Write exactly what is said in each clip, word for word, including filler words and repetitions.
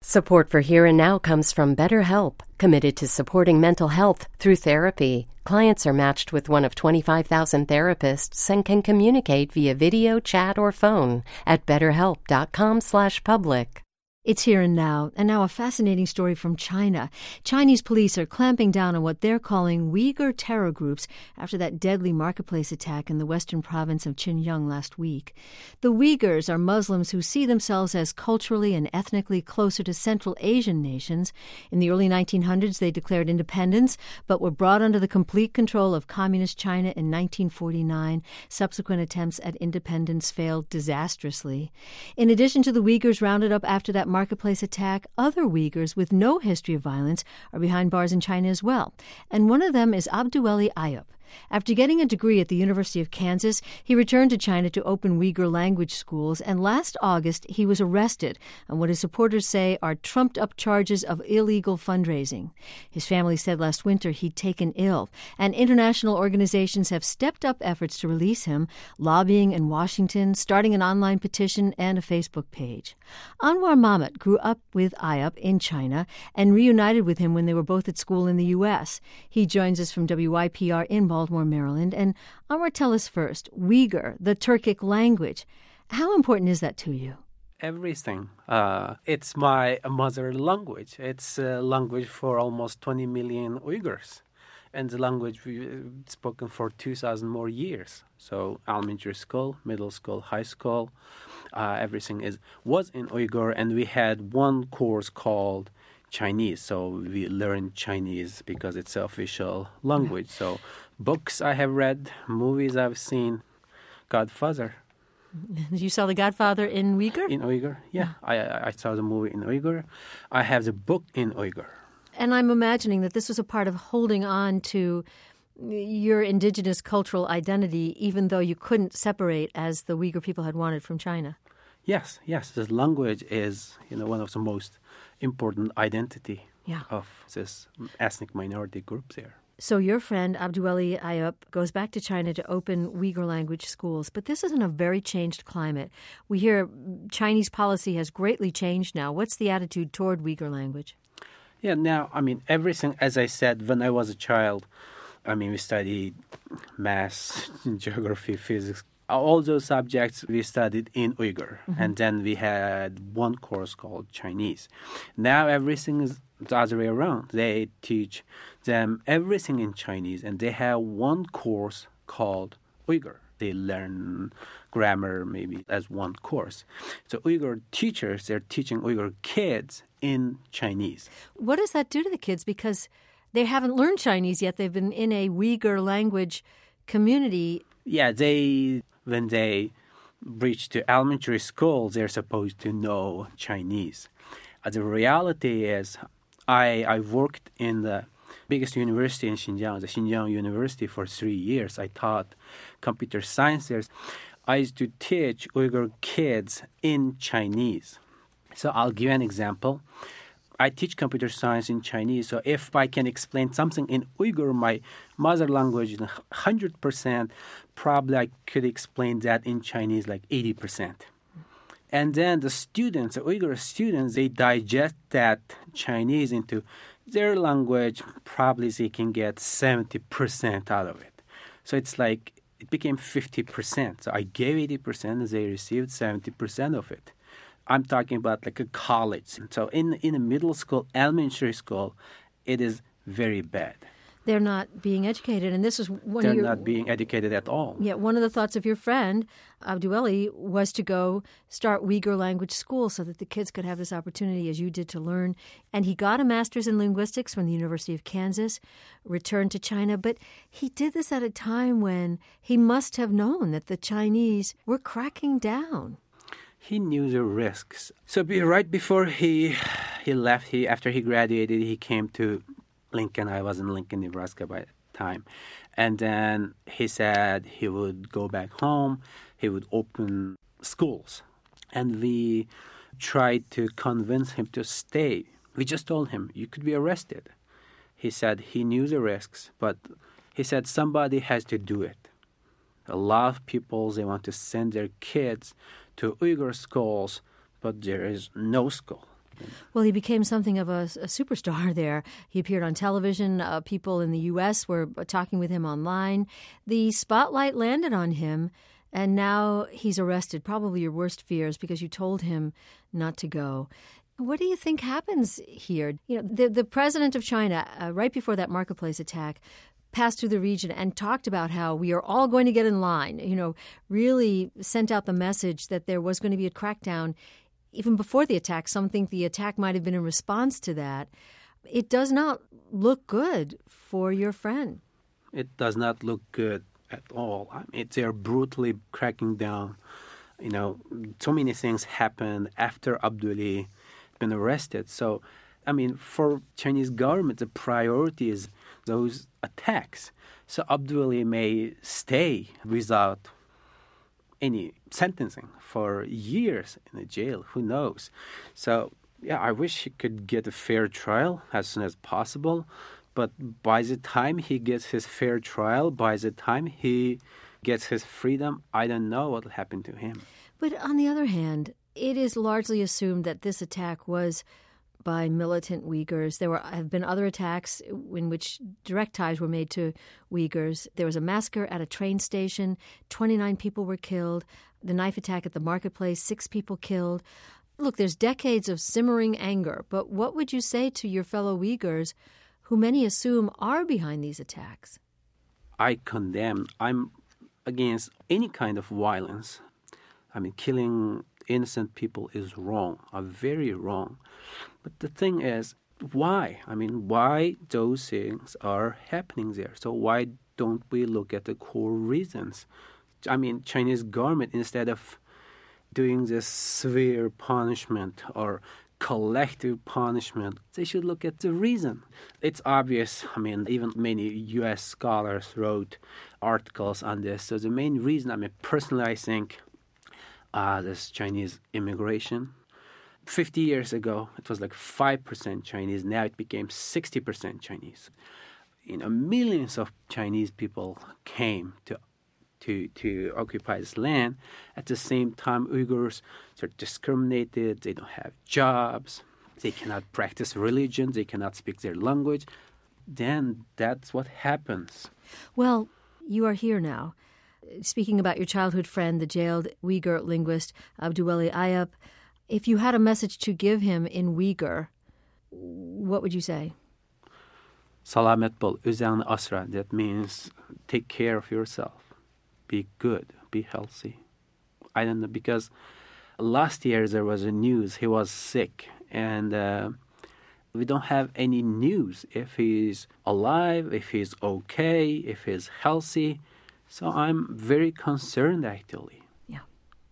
Support for Here and Now comes from BetterHelp, committed to supporting mental health through therapy. Clients are matched with one of twenty-five thousand therapists and can communicate via video, chat, or phone at betterhelp.com slash public. It's Here and Now, and now a fascinating story from China. Chinese police are clamping down on what they're calling Uyghur terror groups after that deadly marketplace attack in the western province of Xinjiang last week. The Uyghurs are Muslims who see themselves as culturally and ethnically closer to Central Asian nations. In the early nineteen hundreds, they declared independence, but were brought under the complete control of Communist China in nineteen forty-nine. Subsequent attempts at independence failed disastrously. In addition to the Uyghurs rounded up after that marketplace attack, other Uyghurs with no history of violence are behind bars in China as well. And one of them is Abduweli Ayub. After getting a degree at the University of Kansas, he returned to China to open Uyghur language schools, and last August he was arrested on what his supporters say are trumped-up charges of illegal fundraising. His family said last winter he'd taken ill, and international organizations have stepped up efforts to release him, lobbying in Washington, starting an online petition and a Facebook page. Anwar Mahmoud grew up with Ayub in China and reunited with him when they were both at school in the U S. He joins us from W Y P R in Baltimore, Maryland. And Anwar, tell us first, Uyghur, the Turkic language. How important is that to you? Everything. Uh, it's my mother language. It's a language for almost twenty million Uyghurs. And the language we've spoken for two thousand more years. So elementary school, middle school, high school, uh, everything is was in Uyghur. And we had one course called Chinese. So we learned Chinese because it's the official language. So books I have read, movies I've seen, Godfather. You saw The Godfather in Uyghur? In Uyghur, yeah. I, I saw the movie in Uyghur. I have the book in Uyghur. And I'm imagining that this was a part of holding on to your indigenous cultural identity, even though you couldn't separate as the Uyghur people had wanted from China. Yes, yes. This language is, you know, one of the most important identity yeah. of this ethnic minority group there. So your friend Abduweli Ayub goes back to China to open Uyghur language schools, but this is in a very changed climate. We hear Chinese policy has greatly changed now. What's the attitude toward Uyghur language? Yeah, now, I mean, everything, as I said, when I was a child, I mean, we studied math, geography, physics, all those subjects we studied in Uyghur. Mm-hmm. And then we had one course called Chinese. Now everything is the other way around. They teach them everything in Chinese, and they have one course called Uyghur. They learn grammar maybe as one course. So Uyghur teachers, they're teaching Uyghur kids in Chinese. What does that do to the kids? Because they haven't learned Chinese yet. They've been in a Uyghur language community. Yeah, they when they reach to elementary school, they're supposed to know Chinese. Uh, the reality is, I I worked in the biggest university in Xinjiang, the Xinjiang University, for three years. I taught computer science there. I used to teach Uyghur kids in Chinese. So I'll give you an example. I teach computer science in Chinese, so if I can explain something in Uyghur, my mother language, one hundred percent, probably I could explain that in Chinese like eighty percent. And then the students, the Uyghur students, they digest that Chinese into their language, probably they can get seventy percent out of it. So it's like it became fifty percent. So I gave eighty percent, they received seventy percent of it. I'm talking about like a college. So in in a middle school, elementary school, it is very bad. They're not being educated, and this is one They're of your... not being educated at all. Yeah, one of the thoughts of your friend, Abduweli, was to go start Uyghur language schools so that the kids could have this opportunity, as you did, to learn. And he got a master's in linguistics from the University of Kansas, returned to China, but he did this at a time when he must have known that the Chinese were cracking down. He knew the risks. So be, right before he he left, he after he graduated, he came to Lincoln. I was in Lincoln, Nebraska by the time. And then he said he would go back home. He would open schools. And we tried to convince him to stay. We just told him, you could be arrested. He said he knew the risks, but he said somebody has to do it. A lot of people, they want to send their kids to Uyghur schools, but there is no school. happened. Well, he became something of a, a superstar there. He appeared on television. Uh, people in the U S were talking with him online. The spotlight landed on him, and now he's arrested. Probably your worst fears because you told him not to go. What do you think happens here? You know, the, the president of China, uh, right before that marketplace attack, passed through the region and talked about how we are all going to get in line, you know, really sent out the message that there was going to be a crackdown even before the attack. Some think the attack might have been in response to that. It does not look good for your friend. It does not look good at all. I mean, they're brutally cracking down. You know, so many things happened after Abdullahi been arrested. So, I mean, for Chinese government, the priority is those attacks. So Abdullahi may stay without any sentencing for years in the jail. Who knows? So, yeah, I wish he could get a fair trial as soon as possible. But by the time he gets his fair trial, by the time he gets his freedom, I don't know what will happen to him. But on the other hand, it is largely assumed that this attack was by militant Uyghurs. There were have been other attacks in which direct ties were made to Uyghurs. There was a massacre at a train station. twenty-nine people were killed. The knife attack at the marketplace, six people killed. Look, there's decades of simmering anger, but what would you say to your fellow Uyghurs, who many assume are behind these attacks? I condemn. I'm against any kind of violence. I mean, killing innocent people is wrong, are very wrong. But the thing is, why? I mean, why those things are happening there? So why don't we look at the core reasons? I mean, Chinese government, instead of doing this severe punishment or collective punishment, they should look at the reason. It's obvious. I mean, even many U S scholars wrote articles on this. So the main reason, I mean, personally, I think uh, this Chinese immigration. fifty years ago, it was like five percent Chinese. Now it became sixty percent Chinese. You know, millions of Chinese people came to to to occupy this land. At the same time, Uyghurs are discriminated. They don't have jobs. They cannot practice religion. They cannot speak their language. Then that's what happens. Well, you are here now. Speaking about your childhood friend, the jailed Uyghur linguist Abduweli Ayap, if you had a message to give him in Uyghur, what would you say? Salamet bol, özeni asra. That means take care of yourself. Be good. Be healthy. I don't know, because last year there was a news. He was sick, and uh, we don't have any news if he's alive, if he's okay, if he's healthy. So I'm very concerned, actually. Yeah.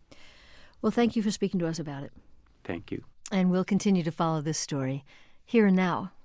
Well, thank you for speaking to us about it. Thank you. And we'll continue to follow this story here and now.